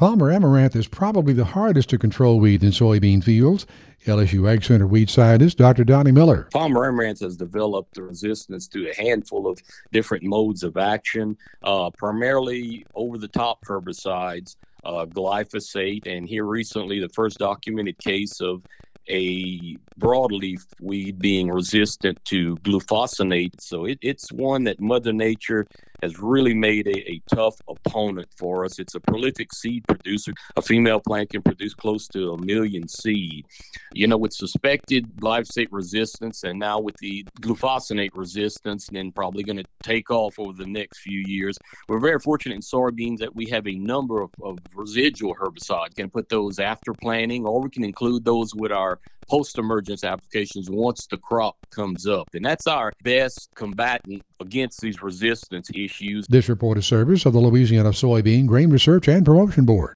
Palmer amaranth is probably the hardest to control weed in soybean fields. LSU Ag Center weed scientist Dr. Donnie Miller. Palmer amaranth has developed resistance to a handful of different modes of action, primarily over-the-top herbicides, glyphosate, and here recently the first documented case of a broadleaf weed being resistant to glufosinate. So it's one that Mother Nature has really made a tough opponent for us. It's a prolific seed producer. A female plant can produce close to 1 million seed. With suspected glyphosate resistance and now with the glufosinate resistance, and then probably going to take off over the next few years, we're very fortunate in soybeans that we have a number of residual herbicides. We can put those after planting, or we can include those with our post-emergence applications once the crop comes up. And that's our best combatant against these resistance issues. This report is service of the Louisiana Soybean Grain Research and Promotion Board.